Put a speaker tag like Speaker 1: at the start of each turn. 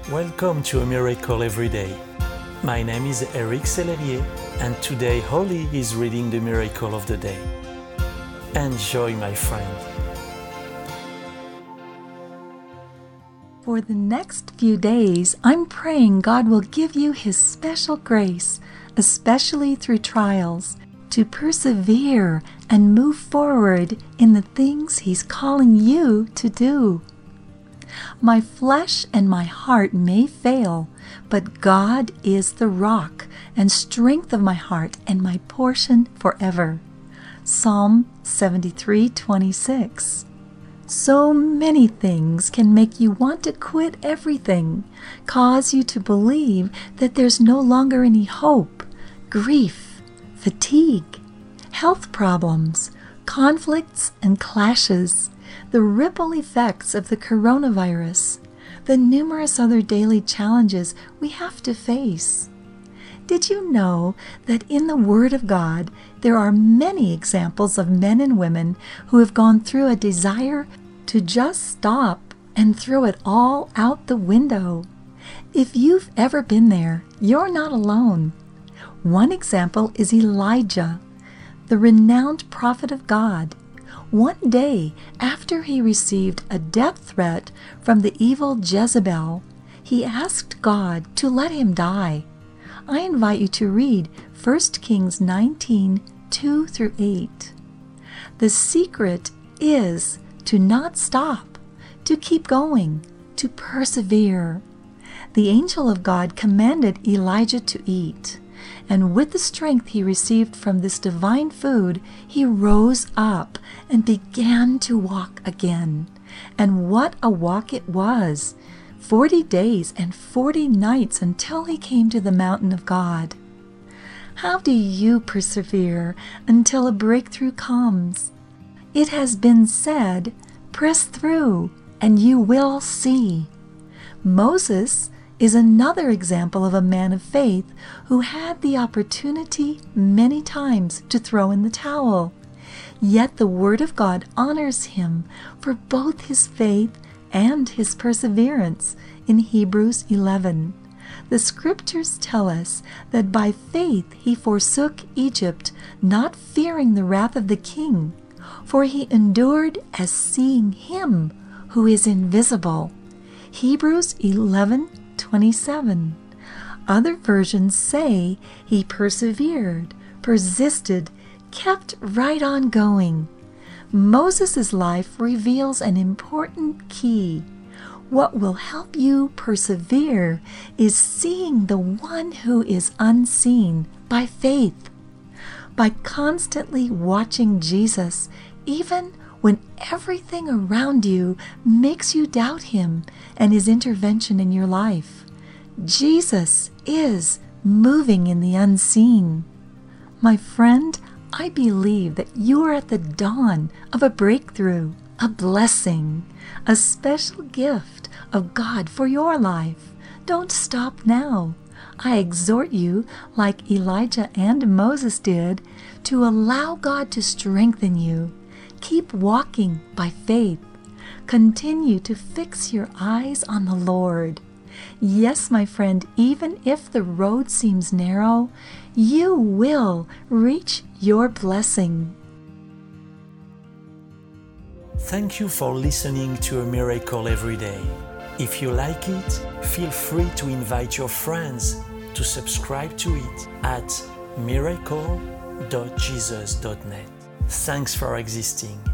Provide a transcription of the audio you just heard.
Speaker 1: Welcome to A Miracle Every Day. My name is Eric Sellerier, and today Holly is reading the Miracle of the Day. Enjoy, my friend.
Speaker 2: For the next few days, I'm praying God will give you His special grace, especially through trials, to persevere and move forward in the things He's calling you to do. My flesh and my heart may fail, but God is the rock and strength of my heart and my portion forever. Psalm 73:26. So many things can make you want to quit everything, cause you to believe that there's no longer any hope, grief, fatigue, health problems, conflicts and clashes, the ripple effects of the coronavirus, the numerous other daily challenges we have to face. Did you know that in the Word of God there are many examples of men and women who have gone through a desire to just stop and throw it all out the window? If you've ever been there, you're not alone. One example is Elijah, the renowned prophet of God. One day, after he received a death threat from the evil Jezebel, he asked God to let him die. I invite you to read 1 Kings 19:2-8. The secret is to not stop, to keep going, to persevere. The angel of God commanded Elijah to eat, and with the strength he received from this divine food, he rose up and began to walk again. And what a walk it was! 40 days and 40 nights until he came to the mountain of God. How do you persevere until a breakthrough comes? It has been said, press through and you will see. Moses is another example of a man of faith who had the opportunity many times to throw in the towel. Yet the Word of God honors him for both his faith and his perseverance in Hebrews 11. The Scriptures tell us that by faith he forsook Egypt, not fearing the wrath of the king, for he endured as seeing him who is invisible. Hebrews 11:27. Other versions say he persevered, persisted, kept right on going. Moses' life reveals an important key. What will help you persevere is seeing the one who is unseen by faith. By constantly watching Jesus, even when everything around you makes you doubt Him and His intervention in your life. Jesus is moving in the unseen. My friend, I believe that you are at the dawn of a breakthrough, a blessing, a special gift of God for your life. Don't stop now. I exhort you, like Elijah and Moses did, to allow God to strengthen you. Keep walking by faith. Continue to fix your eyes on the Lord. Yes, my friend, even if the road seems narrow, you will reach your blessing.
Speaker 1: Thank you for listening to A Miracle Every Day. If you like it, feel free to invite your friends to subscribe to it at miracle.jesus.net. Thanks for existing.